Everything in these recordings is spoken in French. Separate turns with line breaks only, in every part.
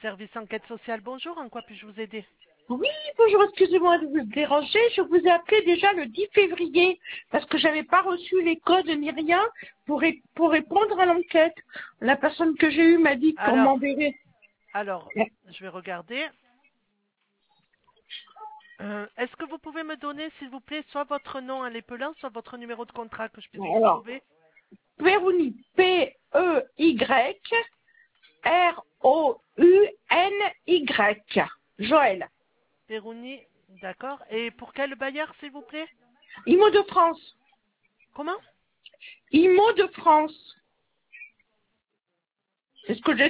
Service enquête sociale, bonjour, en quoi puis-je vous aider?
Oui, bonjour, excusez-moi de vous déranger. Je vous ai appelé déjà le 10 février parce que j'avais pas reçu les codes ni rien pour répondre à l'enquête. La personne que j'ai eue m'a dit qu'on
Alors,
m'enverrait.
alors, je vais regarder. Est-ce que vous pouvez me donner, s'il vous plaît, soit votre nom à l'épelant, soit votre numéro de contrat que je puisse vous
Alors,
retrouver?
Pérouni, P-E-Y-R-O-U-N-Y. Joël.
Pérouni, d'accord. Et pour quel bailleur, s'il vous plaît?
IMO de France.
Comment?
IMO de France. C'est ce que j'ai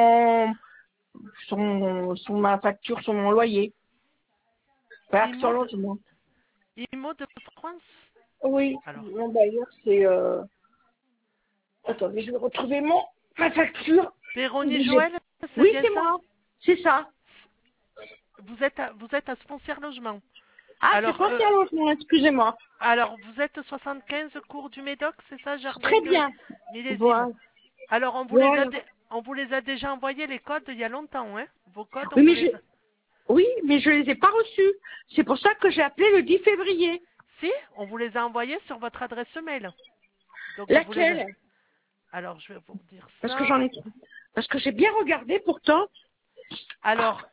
sur ma facture, sur mon loyer. Pas sur
IMO de,
logement.
IMO de France?
Oui,
Alors,
mon bailleur, c'est... Attendez, je vais retrouver ma facture.
Pérouni Joël, c'est
Oui,
bien
c'est
ça?
moi. C'est ça.
Vous êtes à Foncière Logement.
Ah, c'est
Alors,
pas ça logement, excusez-moi.
alors, vous êtes 75 cours du Médoc, c'est ça, jardin
Très
de
bien.
millésime?
Voilà.
Alors,
Voilà.
on vous les a déjà envoyés les codes il y a longtemps, hein? Vos codes, on
Oui,
vous les a...
oui, mais je les ai pas reçus. C'est pour ça que j'ai appelé le 10 février.
Si, on vous les a envoyés sur votre adresse mail. Donc, on vous les a...
Laquelle?
Alors, je vais vous dire
Parce que
ça.
j'en ai... Parce que j'ai bien regardé pourtant.
Alors,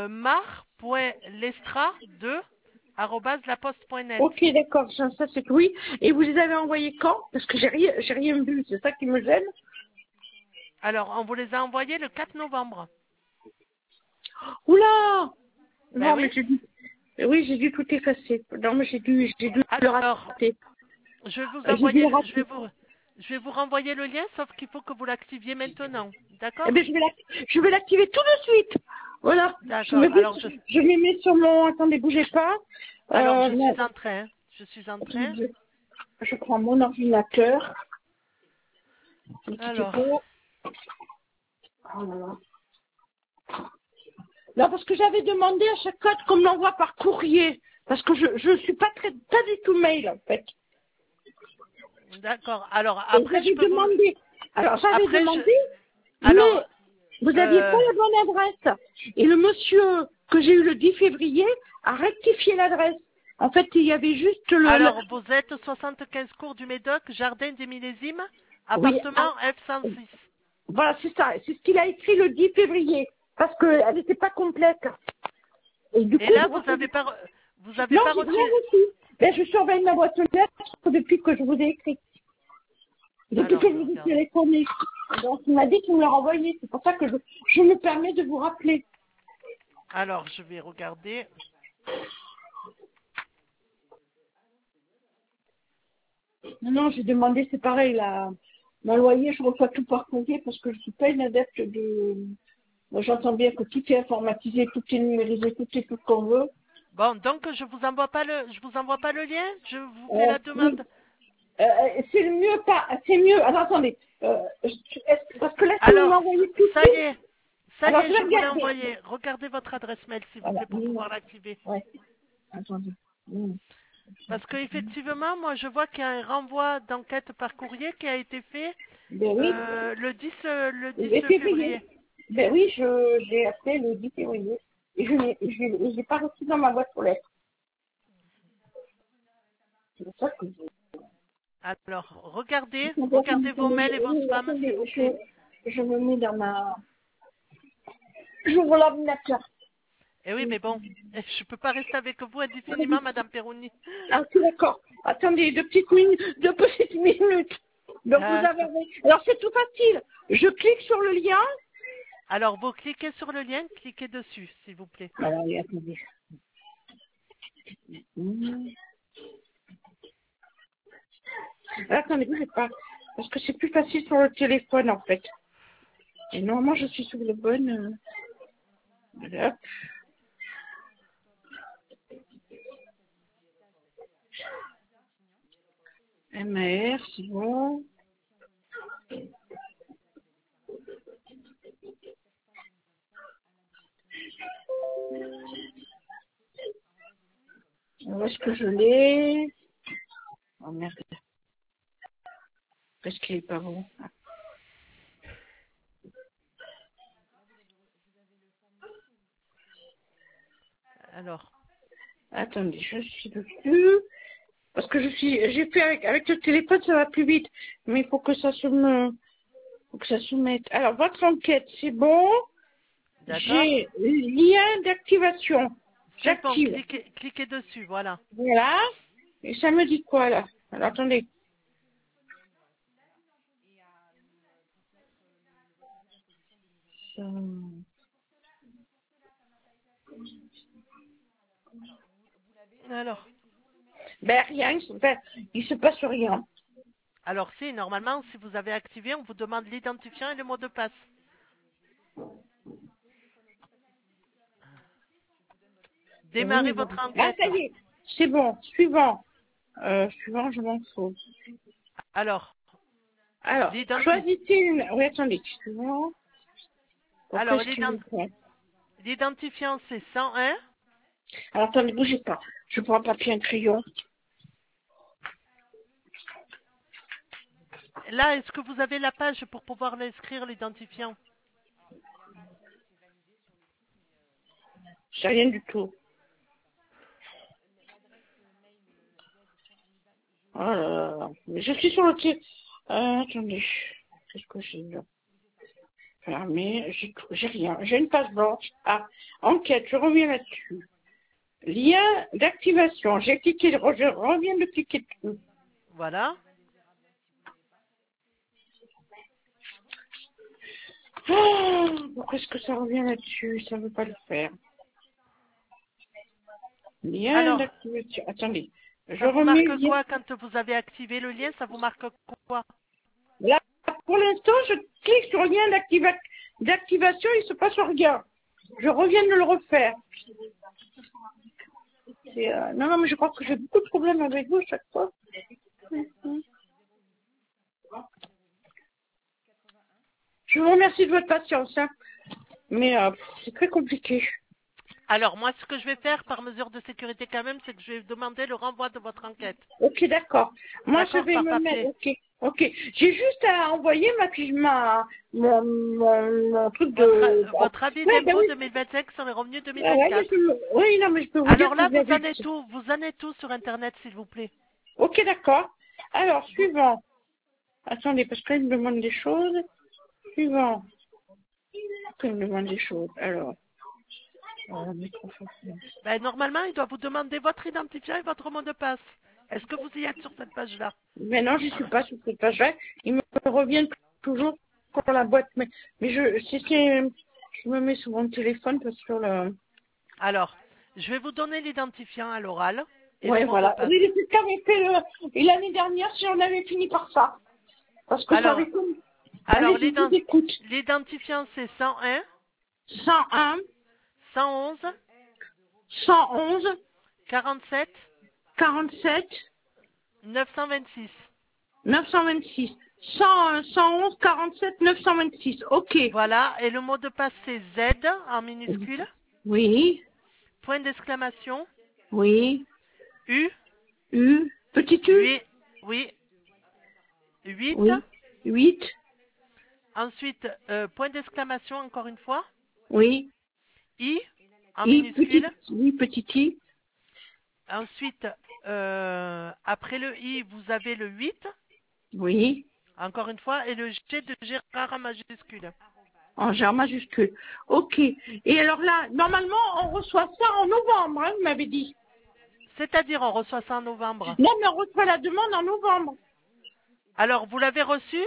mar.lestra2@laposte.net.
Ok, d'accord, ça c'est que oui. Et vous les avez envoyés quand? Parce que j'ai rien vu, c'est ça qui me gêne.
Alors, on vous les a envoyés le 4 novembre.
Oula!
Ben
Non,
oui.
mais oui, j'ai dû tout effacer. Non, mais j'ai dû le
Alors,
rater.
je vais vous
J'ai dû
envoyer,
le rater.
je vais vous renvoyer le lien, sauf qu'il faut que vous l'activiez maintenant.
Eh
D'accord?
bien, je vais l'activer tout de suite. Voilà.
D'accord.
Je me mets sur mon... Attendez, bougez pas.
Alors, je
Non.
suis en train. Je suis en train.
Je prends mon ordinateur. Ne quittez
Alors,
pas. Oh là là. Non, parce que j'avais demandé à chaque code qu'on me l'envoie par courrier. Parce que je suis pas du tout mail, en fait.
d'accord. Alors,
Et
après, je peux vous...
j'avais
Après,
demandé,
Alors,
mais vous n'aviez
euh,
pas la bonne adresse. Et le monsieur que j'ai eu le 10 février a rectifié l'adresse. En fait, il y avait juste
vous êtes 75 cours du Médoc, jardin des millésimes,
oui,
appartement F106.
voilà, c'est ça. C'est ce qu'il a écrit le 10 février. Parce qu'elle n'était pas complète. Et du
Et
coup,
là,
j'ai reçu...
vous avez
Non,
pas
j'ai rien
reçu.
reçu. Ben, je surveille ma boîte aux lettres depuis que je vous ai écrit. Depuis
Alors,
que
je
je vous ai
regarde.
téléphoné. Donc, il m'a dit qu'il me l'a renvoyé. C'est pour ça que je me permets de vous rappeler.
Alors, je vais regarder.
Non, non, j'ai demandé, c'est pareil, là. Mon loyer, je reçois tout par courrier parce que je suis pas une adepte de... Moi, j'entends bien que tout est informatisé, tout est numérisé, tout est tout ce qu'on veut.
Bon, donc je vous envoie pas le lien. Je vous fais la
Oui.
demande.
C'est le mieux, pas... C'est mieux... Alors, attendez. Parce que là, si vous
Alors,
m'envoyez tout de
ça y
suite...
est, ça y
Alors,
est,
je vais
je vous l'ai
regarder.
envoyé. Regardez votre adresse mail, s'il vous
Voilà.
plaît, pour pouvoir l'activer.
Ouais. Attendez.
Parce qu'effectivement, moi, je vois qu'il y a un renvoi d'enquête par courrier qui a été fait
Ben oui.
le 10
Le février.
février.
Ben oui, j'ai appelé le 10 février. Et je l'ai pas reçu dans ma boîte aux lettres. C'est pour ça que
Alors, regardez vos mails et vos
oui,
spams, s'il
attendez,
vous plaît.
je me mets dans ma... J'ouvre l'ordinateur.
Eh oui, mais bon, je peux pas rester avec vous indéfiniment, Madame Perroni.
Ah, ok, d'accord. Attendez, deux petites minutes. Donc vous
Ah,
avez... Alors c'est tout facile. Je clique sur le lien.
alors, vous cliquez sur le lien, cliquez dessus, s'il vous plaît.
Alors, attendez. Attendez, bougez pas. Parce que c'est plus facile sur le téléphone, en fait. Et normalement, je suis sur le bon... hop. MR, c'est bon. Où est-ce que je l'ai? Oh merde. Parce qu'il est pas bon.
Alors,
Attendez, je suis dessus. Parce que j'ai fait avec le téléphone, ça va plus vite. Mais il faut que ça faut que ça se mette. Alors, votre enquête, c'est bon.
d'accord.
J'ai lien d'activation.
C'est bon,
J'active.
cliquez dessus, voilà.
Voilà. Et ça me dit quoi, là? Alors, attendez. Ça-
Alors,
Ben, rien, il se passe rien.
si, normalement, si vous avez activé, on vous demande l'identifiant et le mot de passe.
Oui,
Démarrez
bon.
votre
Ah,
enquête.
ça y est. C'est bon. Suivant. Suivant, je m'en fous.
Alors,
Alors,
l'identi-
choisissez une. Oui, attendez. Suivant. Pourquoi
alors,
est-ce qu'il me fait?
l'identifiant, c'est 101.
Alors, attendez, bougez pas. Je prends un papier, un crayon.
Là, est-ce que vous avez la page pour pouvoir l'inscrire, l'identifiant?
C'est rien du tout. Oh là là là. Mais je suis sur le pied. Attendez. Qu'est-ce que j'ai là? Fermé. J'ai rien. J'ai une page blanche. Ah, enquête, je reviens là-dessus. Lien d'activation. J'ai cliqué, je reviens de cliquer dessus.
Voilà.
Ah, pourquoi est-ce que ça revient là-dessus? Ça ne veut pas le faire. Lien
Alors,
d'activation. Attendez. Je
ça vous
remets
marque
le lien.
quoi quand vous avez activé le lien? Ça vous marque quoi?
Là, pour l'instant, je clique sur lien d'activation, il ne se passe rien. Je reviens de le refaire. Non, non, mais je crois que j'ai beaucoup de problèmes avec vous chaque fois. Je vous remercie de votre patience, hein. Mais c'est très compliqué.
Alors, moi, ce que je vais faire par mesure de sécurité quand même, c'est que je vais demander le renvoi de votre enquête.
Ok, d'accord. Moi, je
D'accord,
vais
par
me mettre.
papier.
Ok, ok. J'ai juste à envoyer mon truc de.
Votre avis
Ouais, ben
d'impôt
oui.
2025 sur les revenus
Ouais, ouais, mais
2024.
oui, non, mais je peux vous dire
Alors
que
là,
je l'avais.
vous en êtes tout sur Internet, s'il vous plaît.
Ok, d'accord. Alors,
Vous-
suivant. Attendez, parce qu'il me demande des choses. Suivant. Il me demande des choses. Alors, microphone.
Ben, normalement, il doit vous demander votre identifiant et votre mot de passe. Est-ce que vous y êtes sur cette page-là?
Mais non, je ne suis pas sur cette page-là. Il me revient toujours pour la boîte. Mais je me mets sur mon téléphone parce que sur le.
Alors, je vais vous donner l'identifiant à l'oral et le
Ouais,
mot de
voilà.
passe.
Oui, c'est ce qu'avait fait et l'année dernière, si on avait fini par ça. Parce que ça
Alors,
avait comme.
alors
Allez, je vous écoute.
l'identifiant, c'est 101,
101,
111,
111,
47,
47,
926.
926. 101, 111, 47, 926. Ok.
Voilà, et le mot de passe, c'est Z en minuscule,
Oui,
point d'exclamation,
oui.
U,
U, petit U.
8, oui, 8,
Oui. 8.
ensuite, point d'exclamation encore une fois,
Oui.
I en
I, petit.
minuscule,
Oui, petit I.
ensuite, après le I, vous avez le 8,
Oui.
encore une fois, et le G de Gérard en majuscule.
En genre majuscule. Ok. Et alors là, normalement, on reçoit ça en novembre, hein, vous m'avez dit.
C'est-à-dire, on reçoit ça en novembre.
Non, mais on reçoit la demande en novembre.
Alors, vous avez reçu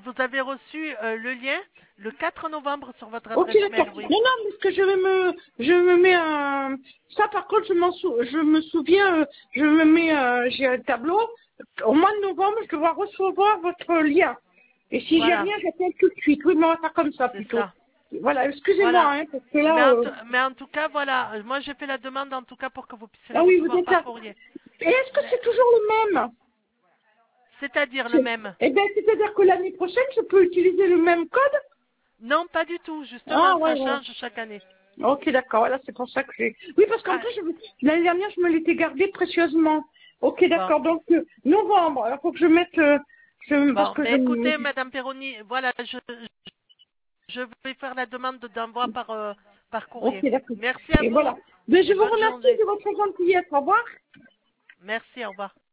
le lien le 4 novembre sur votre
Ok,
adresse
d'accord.
mail, oui.
Non, non, parce que je me mets un, ça par contre, je me souviens, je me mets, j'ai un tableau. Au mois de novembre, je dois recevoir votre lien. Et si j'ai
Voilà,
rien, j'appelle tout de suite. Oui, mais on va faire comme ça
c'est
plutôt.
ça.
Voilà, excusez-moi,
Voilà.
hein, parce que là,
Mais en tout cas, voilà, moi j'ai fait la demande en tout cas pour que vous puissiez la
ah oui, vous
recevoir
êtes
par
là.
courrier.
Et est-ce que
Mais-
c'est toujours le même?
C'est-à-dire le même.
Eh bien, c'est-à-dire que l'année prochaine, je peux utiliser le même code?
Non, pas du tout.
Ah,
Justement,
ouais,
ça
ouais.
change chaque année.
Ok, d'accord. Voilà, c'est pour ça que j'ai. Oui, parce qu'en
Ah,
plus, l'année dernière, je me l'étais gardé précieusement. Ok,
bon.
d'accord. Donc, novembre. Alors, faut que je mette. Parce
Bon,
que je.
ben écoutez, Madame Perroni, voilà, je vais faire la demande d'envoi par
Ok,
courrier.
d'accord.
Merci à
Et
vous.
voilà. Mais je vous
Bonne
remercie
journée.
de votre gentillesse. Au revoir.
Merci, au revoir.